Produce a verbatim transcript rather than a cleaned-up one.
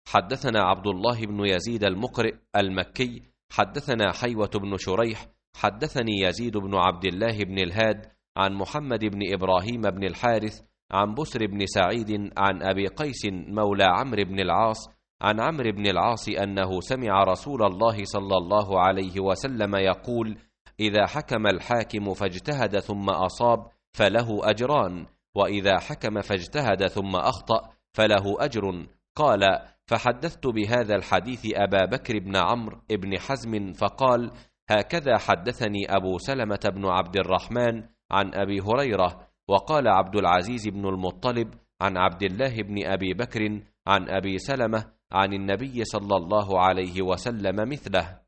حدثنا عبد الله بن يزيد المقرئ المكي حدثنا حيوة بن شريح حدثني يزيد بن عبد الله بن الهاد عن محمد بن إبراهيم بن الحارث عن بسر بن سعيد عن أبي قيس مولى عمرو بن العاص عن عمرو بن العاص أنه سمع رسول الله صلى الله عليه وسلم يقول: إذا حكم الحاكم فاجتهد ثم أصاب فله أجران، وإذا حكم فاجتهد ثم أخطأ فله أجر. قال: فحدثت بهذا الحديث أبا بكر بن عمرو بن حزم فقال: هكذا حدثني أبو سلمة بن عبد الرحمن عن أبي هريرة. وقال عبد العزيز بن المطلب عن عبد الله بن أبي بكر عن أبي سلمة عن النبي صلى الله عليه وسلم مثله.